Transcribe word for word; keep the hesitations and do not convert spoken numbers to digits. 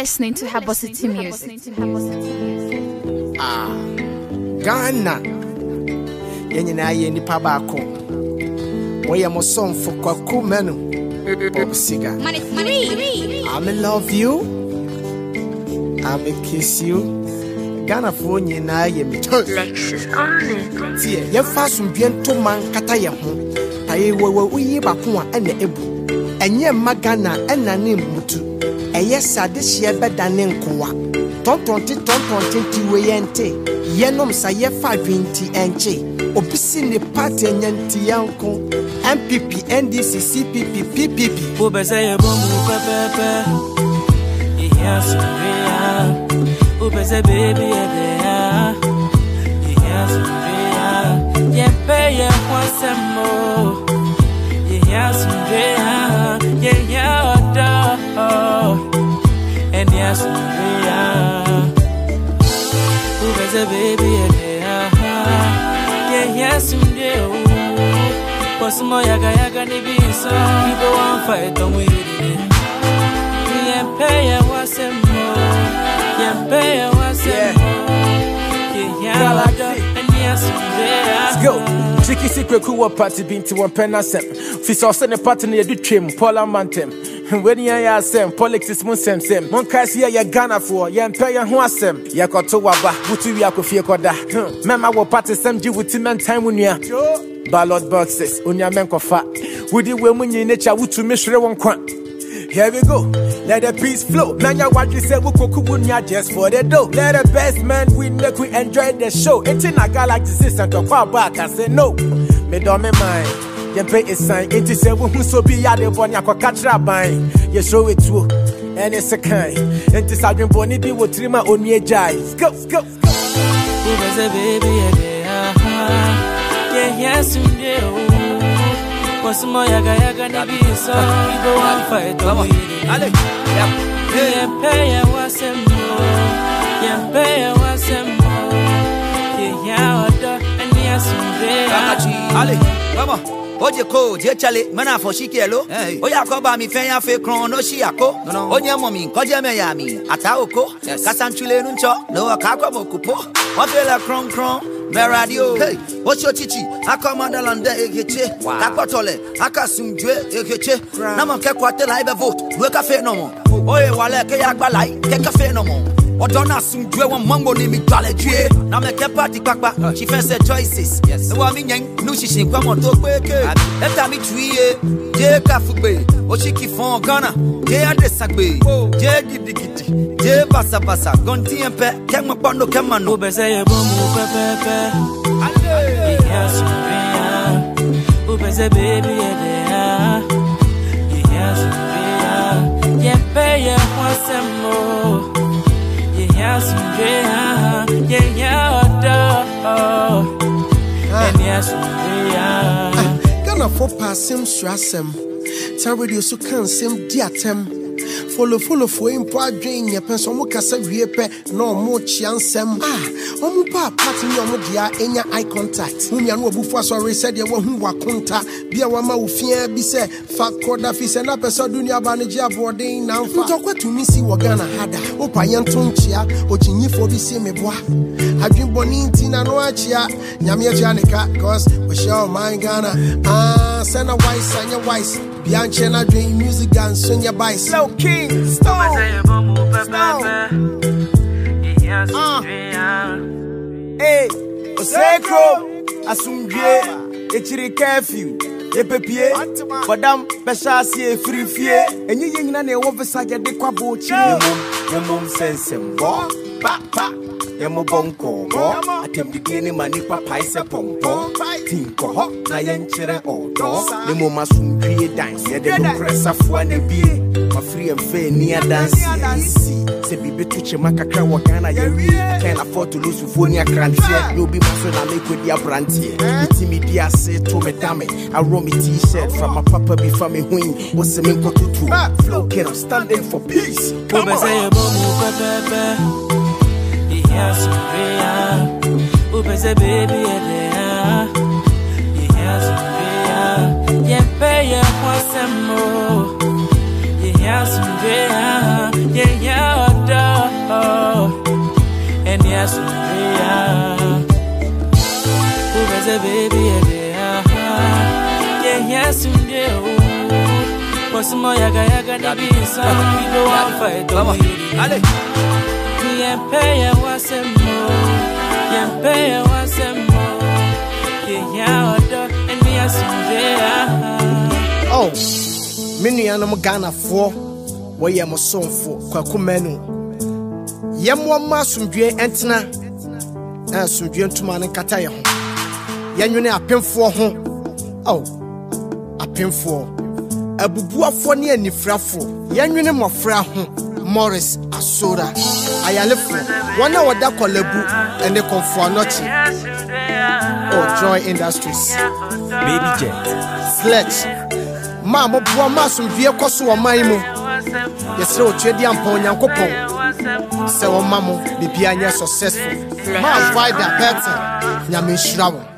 listening to Habo City Music. Ah, Ghana. Yenina ye nipa baako. Woye mo somfo kwaku menu. Bob Siga. I'm in love you. I'm in kiss you. Ghana fo nyina ye mi. Lexus only. Tie, ye fa sumbien to man kata ye ho. Paye wo wo uyi baako a ene ebu. Enye magana ena ne mutu. Eye sade hye bedane nkowa. Tontonti tontonti tiwe yente. Yenom sa ye fa twenty enche. Obisi ne party enyanti yanko. M P P, N D C, C P P, P P P. Ubeze ye bomu pepepe. Iya suria. Ubeze baby ye dea. Iya suria. Ye pe ye kwasemo. Iya suria. Ye ya oda. And iya suria. Ubeze baby ye dea. Ye ya suria. Some yaga yaga ni biso people want fight on we yeah pay ya wasem mo yeah pay ya wasem mo yeah and yes let's go tricky secret cool party been to one pen asem fi so send a party na do twem parliamentem when ya ya asem politics mun sem sem mon kasi ya Ghana for ya pay ya ho asem ya koto waba butu wi akofie koda mema wo party sem ji wuti men time wunua ballot boxes, unya menkofa. Woody women nature would to miss one quan. Here we go. Let the peace flow. Nanya what you said, we cook just for the dough. Let the best man win, make we enjoy the show. It's in a galaxy system to far back. I say no. Me don't me mind. You pay a sign. It is a woman so be at the one you catch a buying. You show it too. And it's a kind. And this I've been born it be what trim my own ye jive. Go, go, go. Who was a baby? Yeah, yes, you do. What's more, yaga yaga ni biso. We go and fight on we. Yeah, pay ya wasem mo. Yeah, pay ya wasem mo. Yeah, yeah, oda and yes, you do. Ale, come on. Oje ko, je chale, mana for shikelo. Oya ko ba mi fe ya fe kron no shiako. Onye momi, ko je me ya mi. Ata oko, kasanchule nuncho, no akakwa mokupo. O fe la kron kron. Radio, hey, what's your chichi? I come on the land, ekeche. Takotole, akasumjwe, ekeche. Naman kekwate la ibe vote. We cafe no more. Oye wale ke yagbalai, ke cafe no more. Odona sumjwe wa mambo ni mi dale tue. Na me ke party pakpa. She face her choices. Yes. Wa mi nyen, nu shi shin kwa mo to peke. Eta mi tuye, je kafugbe. O shi ki fon Ghana, je adesagbe. Je gidi gidi. Je basa basa, gonti empe, kek mo pando kemano. Ubeze ye bomu pepepe. Ale. Iya suria. Ubeze baby ye dea. Iya suria. Ye pe ye wasemo. Iya suria. Ye ya oda. And iya suria. Ghana for passing strasem. Taradio so can sim diatem. Follow, follow, for him, poor drain, your pencil, Mocassa, reaper, no more chansem. Ah, Omupa, party, your dear, in your eye contact. Whom you know before, sorry, said you were who were contact. Be a woman who fear, be said, fat quarter fish and up a sodunia banager boarding now. Talk what to me, see what Ghana had. Oh, Payan Tonchia, or Gini for the same bois. I've been born Tina Noachia, Yamia Janica, cause we shall my Ghana. Ah, send a wise, and your wise. Bianchi and I dream music and swing your bike. Slow King, stop. Hey, Oseko, Asumje, Echiri curfew, Epepie, Madame Beshasi, free fear, and you young and over Saga de Quabo, your mom says, Papa. Yamo bonko, I can begin in my nipa paisa pompo. Tinko hot, Nayan chere or door. The moma soon create dance, yet the press of one a beer. My free and fair near dance. Say, be teacher Macacra, what can I can't afford to lose with one year grant. You'll be my son, I make with your brand here. Media say to me, damn it. I roll me t shirt from my papa before me win. What's the main to two? Flow can standing for peace. Come on. Yes, Ubeze baby, yeah, yes, yeah, pay ya wasemo, yes, yeah, yeah. yeah, who is a baby, yeah, yeah, yes, yeah, what's more, yaga, yaga, nabi, so we go on fight, come on, yeah, pay a was a more, yeah, pay a was a more, yeah, and me as yeah. Oh, many animal Ghana for where you are so for Quakumenu. Yamwa Sumdue Entna and Sumdue to Man and Kataya. Yanune a pin for home. Oh, a pin for a bubua for near Nifrafo. Yanune Mofra Morris Asoda. I live for one hour that call Lebu and the comfort nothing. Oh, Joy Industries. Baby Jet. Sledge. Mamma Buama Sumdue Kosu or Maimo. Yes, so Chedi and Ponya Copo. So, Mamma, be piano successful. Ma, find that better. Yamin Shraw.